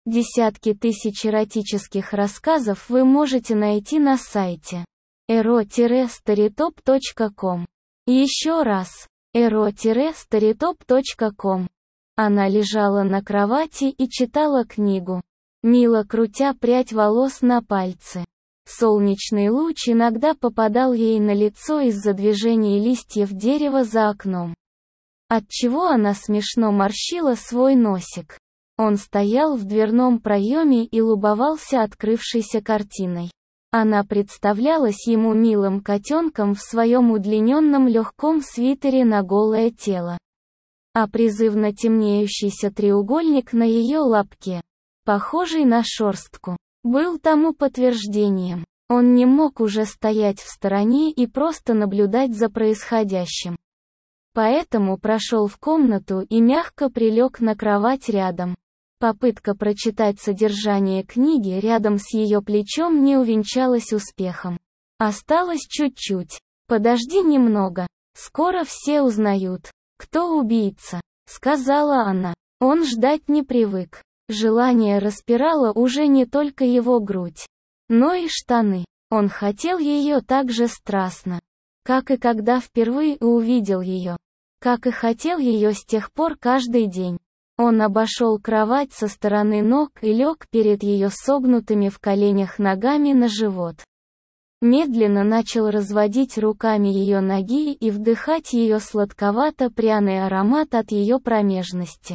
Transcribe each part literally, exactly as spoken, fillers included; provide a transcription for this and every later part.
Десятки тысяч эротических рассказов вы можете найти на сайте эро старитоп точка ком. Еще раз, эро старитоп точка ком. Она лежала на кровати и читала книгу, мило крутя прядь волос на пальце. Солнечный луч иногда попадал ей на лицо из-за движения листьев дерева за окном, отчего она смешно морщила свой носик. Он стоял в дверном проеме и любовался открывшейся картиной. Она представлялась ему милым котенком в своем удлиненном легком свитере на голое тело. А призывно темнеющийся треугольник на ее лобке, похожий на шерстку, был тому подтверждением. Он не мог уже стоять в стороне и просто наблюдать за происходящим. Поэтому прошел в комнату и мягко прилег на кровать рядом. Попытка прочитать содержание книги рядом с ее плечом не увенчалась успехом. Осталось чуть-чуть. «Подожди немного. Скоро все узнают, кто убийца», — сказала она. Он ждать не привык. Желание распирало уже не только его грудь, но и штаны. Он хотел ее так же страстно, как и когда впервые увидел ее. Как и хотел ее с тех пор каждый день. Он обошел кровать со стороны ног и лег перед ее согнутыми в коленях ногами на живот. Медленно начал разводить руками ее ноги и вдыхать ее сладковато-пряный аромат от ее промежности,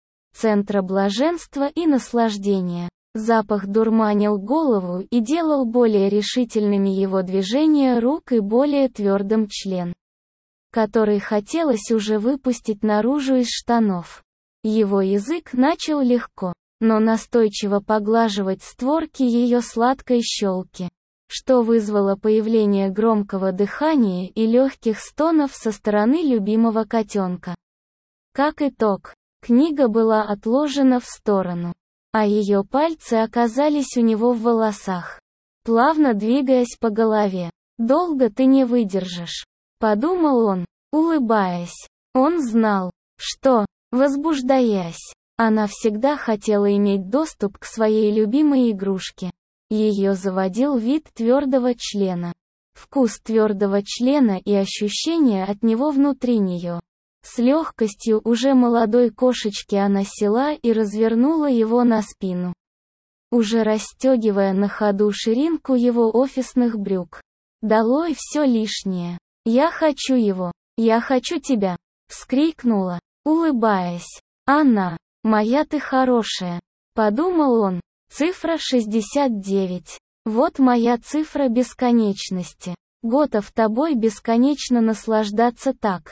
центра блаженства и наслаждения. Запах дурманил голову и делал более решительными его движения рук и более твердым член, который хотелось уже выпустить наружу из штанов. Его язык начал легко, но настойчиво поглаживать створки ее сладкой щелки, что вызвало появление громкого дыхания и легких стонов со стороны любимого котенка. Как итог, книга была отложена в сторону, а ее пальцы оказались у него в волосах, плавно двигаясь по голове. «Долго ты не выдержишь», — подумал он, улыбаясь. Он знал, что, возбуждаясь, она всегда хотела иметь доступ к своей любимой игрушке. Ее заводил вид твердого члена, вкус твердого члена и ощущения от него внутри нее. С легкостью уже молодой кошечки она села и развернула его на спину, уже расстегивая на ходу ширинку его офисных брюк. «Долой все лишнее. Я хочу его. Я хочу тебя!» — вскрикнула, улыбаясь. «Она, моя ты хорошая», — подумал он. Цифра шестьдесят девять. Вот моя цифра бесконечности. Готов тобой бесконечно наслаждаться так.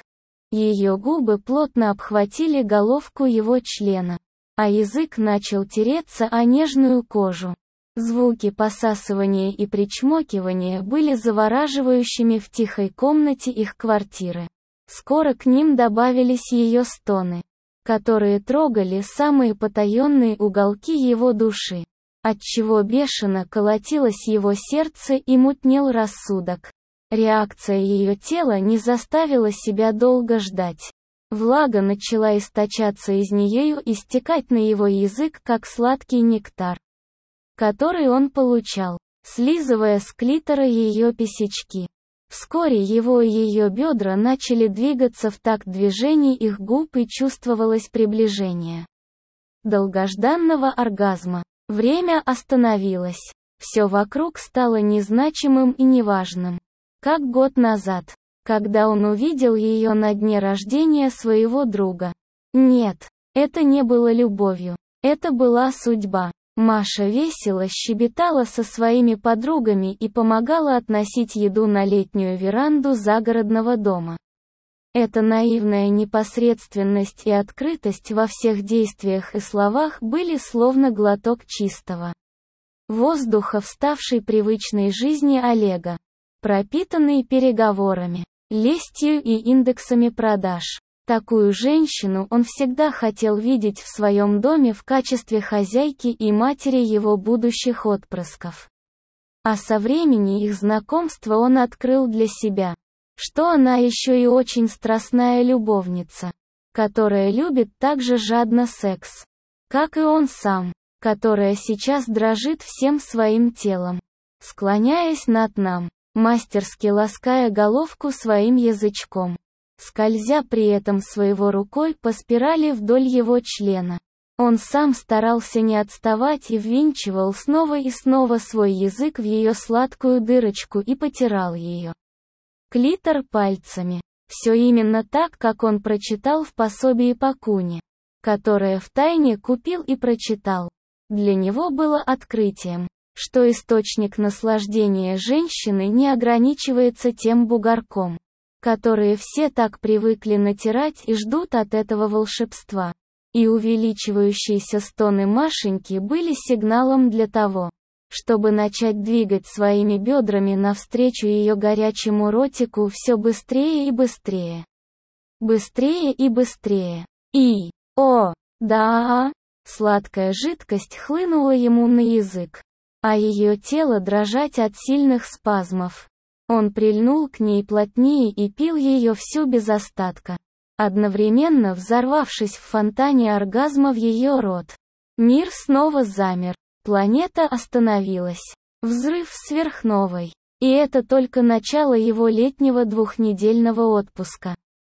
Ее губы плотно обхватили головку его члена, а язык начал тереться о нежную кожу. Звуки посасывания и причмокивания были завораживающими в тихой комнате их квартиры. Скоро к ним добавились ее стоны, которые трогали самые потаенные уголки его души, отчего бешено колотилось его сердце и мутнел рассудок. Реакция ее тела не заставила себя долго ждать. Влага начала источаться из нее и стекать на его язык, как сладкий нектар, который он получал, слизывая с клитора ее писечки. Вскоре его и ее бедра начали двигаться в такт движений их губ и чувствовалось приближение долгожданного оргазма. Время остановилось. Все вокруг стало незначимым и неважным. Как год назад, когда он увидел ее на дне рождения своего друга. Нет, это не было любовью. Это была судьба. Маша весело щебетала со своими подругами и помогала относить еду на летнюю веранду загородного дома. Эта наивная непосредственность и открытость во всех действиях и словах были словно глоток чистого воздуха в ставшей привычной жизни Олега, пропитанный переговорами, лестью и индексами продаж. Такую женщину он всегда хотел видеть в своем доме в качестве хозяйки и матери его будущих отпрысков. А со времени их знакомства он открыл для себя, что она еще и очень страстная любовница, которая любит так же жадно секс, как и он сам. которая сейчас дрожит всем своим телом, склоняясь над нам, мастерски лаская головку своим язычком, скользя при этом своего рукой по спирали вдоль его члена. Он сам старался не отставать и ввинчивал снова и снова свой язык в ее сладкую дырочку и потирал ее клитор пальцами. Все именно так, как он прочитал в пособии по куне, которое втайне купил и прочитал. Для него было открытием, что источник наслаждения женщины не ограничивается тем бугорком, которые все так привыкли натирать и ждут от этого волшебства. И увеличивающиеся стоны Машеньки были сигналом для того, чтобы начать двигать своими бедрами навстречу ее горячему ротику все быстрее и быстрее. Быстрее и быстрее. И, о, да, сладкая жидкость хлынула ему на язык, а ее тело дрожать от сильных спазмов. Он прильнул к ней плотнее и пил ее всю без остатка, одновременно взорвавшись в фонтане оргазма в ее рот. Мир снова замер. Планета остановилась. Взрыв сверхновой. И это только начало его летнего двухнедельного отпуска.